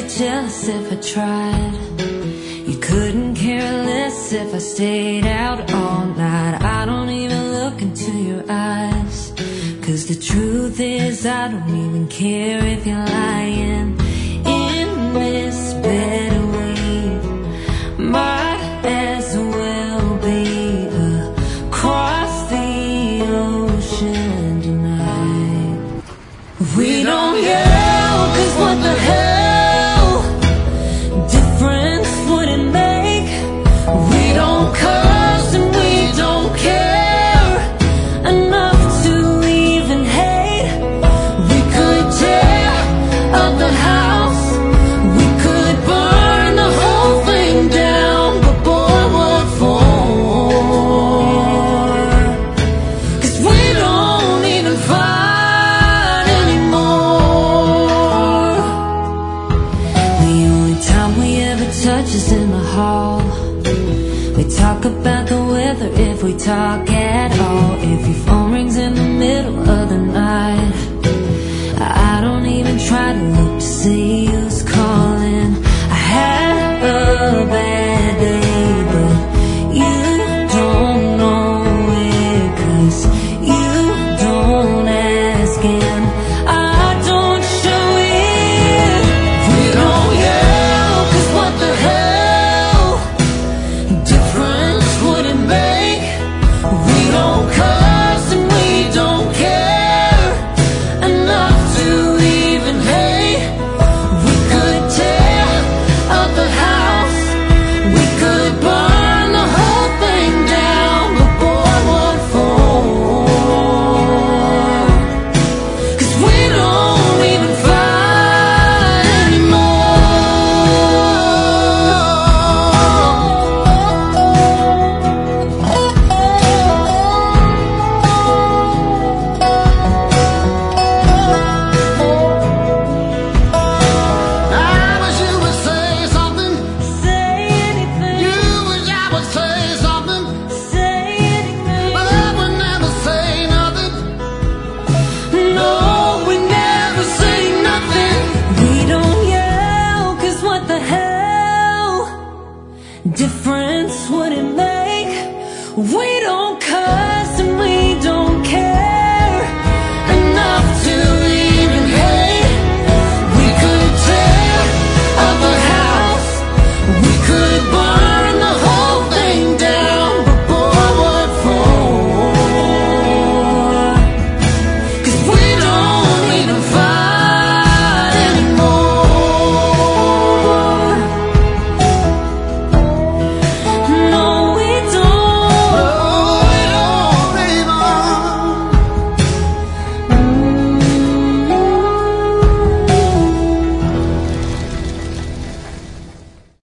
get jealous if I tried. You couldn't care less if I stayed out all night. I don't even look into your eyes, 'cause the truth is I don't even care if you're lying. In this bed we might as well be across the ocean tonight. We don't yell, 'cause what the hell difference would it make? We don't curse and we don't care enough to even hate. We could tear up the house, we could burn the whole thing down, but boy, what for? 'Cause we don't even fight anymore. The only time we ever touch is in the hall. We talk about the weather if we talk at all. If your phone rings in the middle of the night, I don't even try to look to see who's calling. I had a bad day, but you don't know it, 'cause you don't ask and I don't show it. We don't yell, 'cause what the hell difference would it make? We don't curse and we don't care enough to even hate. We could tear up the house, we could burn the whole thing down, but boy, what for? 'Cause we don't even fight anymore. I wish you would say something. Say anything, You wish I would say something, say anything. but I would never say nothing. No, we never say nothing. We don't yell, 'cause what the hell difference would it make? We don't